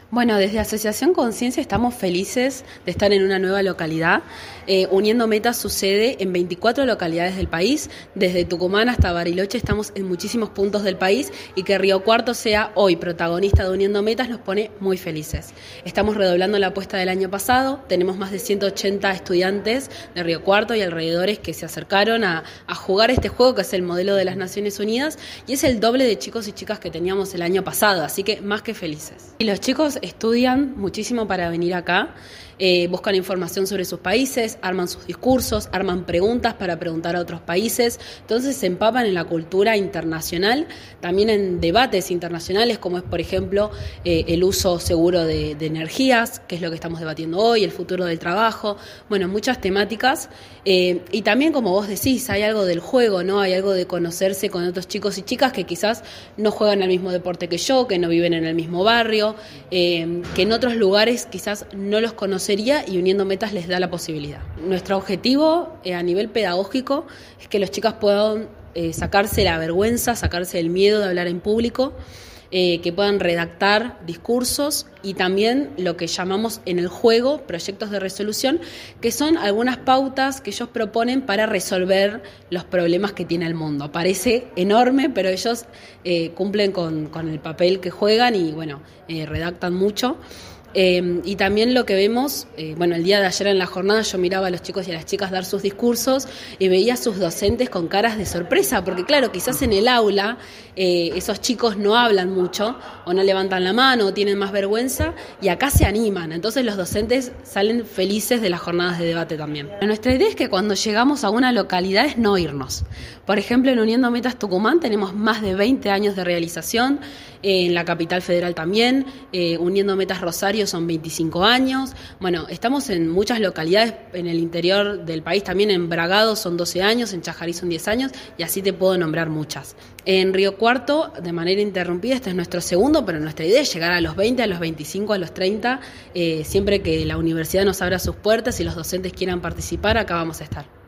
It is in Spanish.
Bueno, desde Asociación Conciencia estamos felices de estar en una nueva localidad. Uniendo Metas sucede en 24 localidades del país. Desde Tucumán hasta Bariloche estamos en muchísimos puntos del país y que Río Cuarto sea hoy protagonista de Uniendo Metas nos pone muy felices. Estamos redoblando la apuesta del año pasado. Tenemos más de 180 estudiantes de Río Cuarto y alrededores que se acercaron a jugar este juego que es el modelo de las Naciones Unidas y es el doble de chicos y chicas que teníamos el año pasado, así que más que felices. Y los chicos estudian muchísimo para venir acá, buscan información sobre sus países, arman sus discursos, arman preguntas para preguntar a otros países, entonces se empapan en la cultura internacional, también en debates internacionales como es por ejemplo el uso seguro de energías, que es lo que estamos debatiendo hoy, el futuro del trabajo, bueno, muchas temáticas y también como vos decís, hay algo del juego, ¿no? Hay algo de conocerse con otros chicos y chicas que quizás no juegan al mismo deporte que yo, que no viven en el mismo barrio, que en otros lugares quizás no los conocería y Uniendo Metas les da la posibilidad. Nuestro objetivo a nivel pedagógico es que los chicos puedan sacarse la vergüenza, sacarse el miedo de hablar en público, que puedan redactar discursos y también lo que llamamos en el juego proyectos de resolución, que son algunas pautas que ellos proponen para resolver los problemas que tiene el mundo. Parece enorme, pero ellos cumplen con el papel que juegan y bueno, redactan mucho. Y también lo que vemos, el día de ayer en la jornada yo miraba a los chicos y a las chicas dar sus discursos y veía a sus docentes con caras de sorpresa, porque claro, quizás en el aula esos chicos no hablan mucho o no levantan la mano o tienen más vergüenza y acá se animan, entonces los docentes salen felices de las jornadas de debate también. Nuestra idea es que cuando llegamos a una localidad es no irnos. Por ejemplo, en Uniendo Metas Tucumán tenemos más de 20 años de realización, en la capital federal también, Uniendo Metas Rosario son 25 años, bueno, estamos en muchas localidades en el interior del país, también en Bragado son 12 años, en Chajarí son 10 años y así te puedo nombrar muchas. En Río Cuarto, de manera interrumpida, este es nuestro segundo, pero nuestra idea es llegar a los 20, a los 25, a los 30, siempre que la universidad nos abra sus puertas y los docentes quieran participar, acá vamos a estar.